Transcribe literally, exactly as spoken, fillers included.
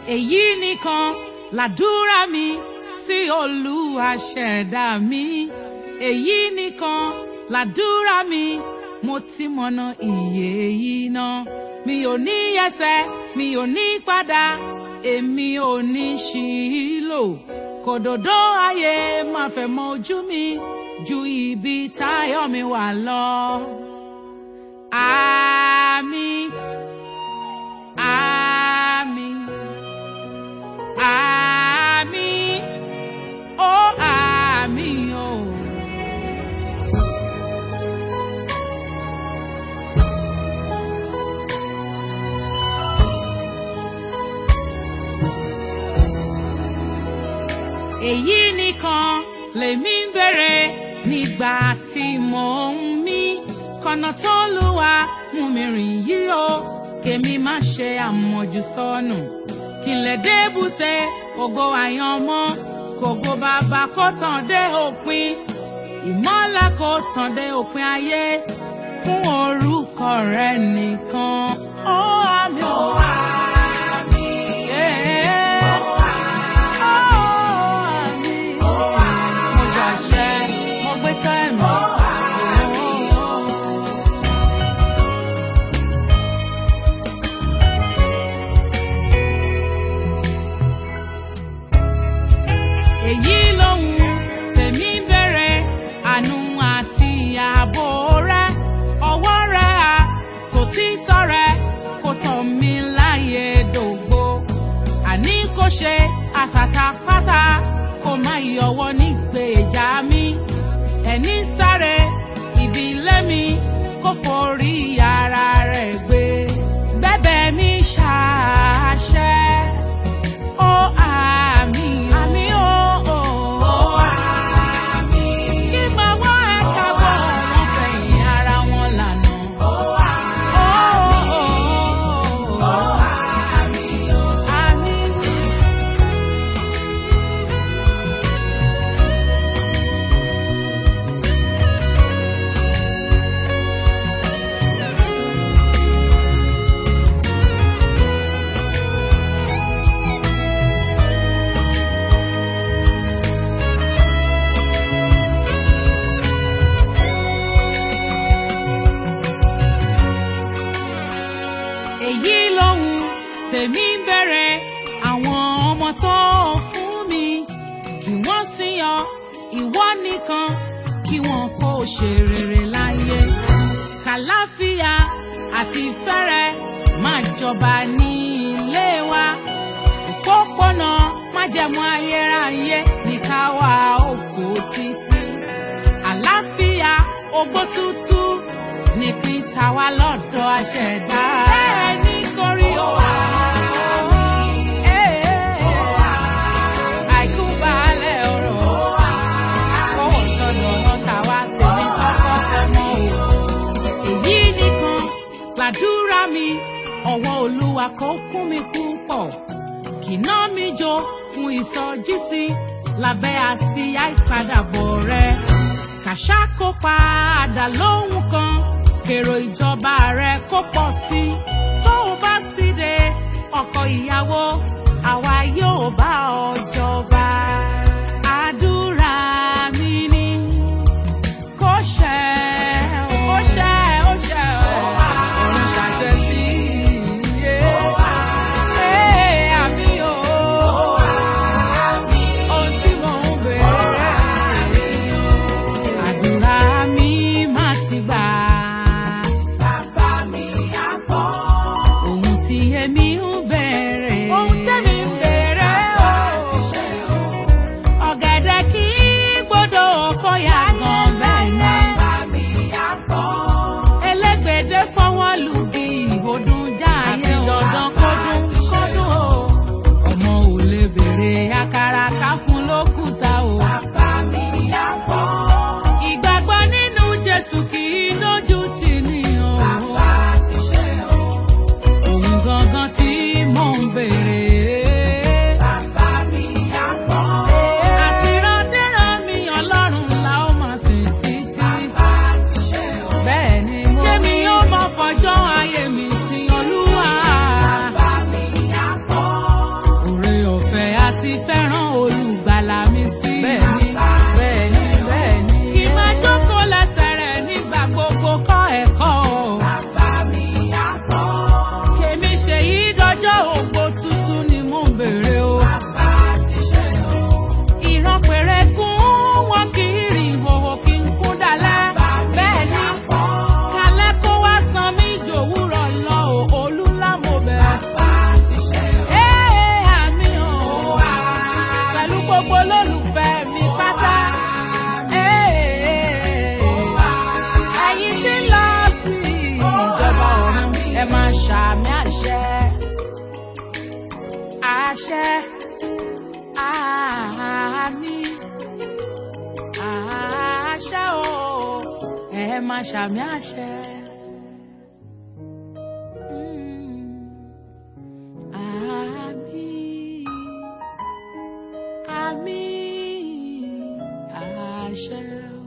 èyí nìkan làdúrà mi sí Olúwa ṣẹ̀dá mi, èyí nìkan làdúrà mi, mo ti mọ̀nà ìyè yìí náà. Mi ò ní yẹsẹ̀, mi ò ní padà, èmi ò ní ṣìlò. Kòdòdó ayé má fẹ́ mọ ojú mi ju ibi táyọ̀ mi wà lọ. Àmín, àmín, àmín, ó àmín o. Èyí nìkan lèmi ń bèrè nígbà tí mò ń mí, kọ̀nà t'Olúwa mú mi rìn yìí o, kémi má ṣe àmọ̀jù sọnù, kí n lè débùté ògo àyànmọ́, kògo bàbá kó tàn dé òpin, ìmọ́lẹ̀ kó tàn dé òpin ayé, fún orúkọ rẹ nìkan. Ó àmín, ó àmín, yeah. Ó àmín, ó àmín, mo ṣàṣẹ, mo gbé tẹ́ẹ̀mù. Èyí lóhun tèmi ń bèrè, àánú àti ààbò rẹ, ọwọ́ rẹ àtòtítọ́ rẹ kó tọ́ mi láyé dògbò, àní kó ṣe àsàtàpátá kó má yọwọ́ nígbèjà mi, ẹni sáré ibi lẹ́mi kó forí ara rẹ̀ gbé, bẹ́bẹ̀ mi ṣàṣẹ. Ó àmín, àmín o. Èyí lóhun tèmi ń bèrè, àwọn ọmọ tó fún mi kí wọ́n sìn ọ́ ìwọ nìkan, kí wọ́n kó ṣe rere láyé, kàláfíà àti ìfẹ́rẹ̀ máa jọba ní ilé wa, òpópónà májẹ̀mú ayérayé ní ká wá òkú títí, àlàáfíà ògbó tútù nípìn tàwa lọ́dọ̀ aṣẹ̀dá. Bẹ́ẹ̀ ni kórí o àmín, àìkú baálẹ̀ ọ̀rọ̀, àkọ́wọ̀ sọ́dọ̀ ọ̀nà tàwa tèmi tọkọtọmọ o. Èyí nìkan làdúrà mi, ọwọ́ Olúwa kó kún mi púpọ̀, kìnà mi jó fún ìsọjísí lábẹ́ àsíá ìpadàbọ̀ rẹ, kàṣà kó padà lóhùn kan, kèrò ìjọba rẹ kó pọ̀ sí, tó o bá sì dé ọkọ ìyàwó, àwa yóò bá ọ jọba. Àdúrà mi ni kó ṣẹ, ó ṣẹ, ó ṣẹ, ọ̀run ṣàṣẹ sí iye. Àmín o, ohun tí mò ń bèrè, àdúrà mi má ti gbà. Èmi ń bèrè, ohun tẹ́mi ń bèrè o, ọ̀gẹ̀dẹ̀ kì í gbọ́dọ̀ kó yá gan bẹ́ẹ̀ ni, elégbèdé fọwọ́ lù bí ìhòdùn jáàyè dandan kọ́dún kọ́dún o, ọmọ ò lè bèrè àkàrà ká fún lókùúta o. Ìgbàgbọ́ nínú Jésù kì í lójú tì ní o. Gangan tí mò ń bèrè. Bàbá mi á gbọ́. Àti randéran mi Ọlọ́run la ó máa sìn títí. Bàbá ti ṣe o. Bẹ́ẹ̀ ni mo rí. Kémi yóò máa fọjọ́ ayé mi sin Olúwa. Bàbá mi á gbọ́. àṣẹ àmì àṣẹ o ẹ máa ṣàmì àṣẹ. Àmì àṣẹ.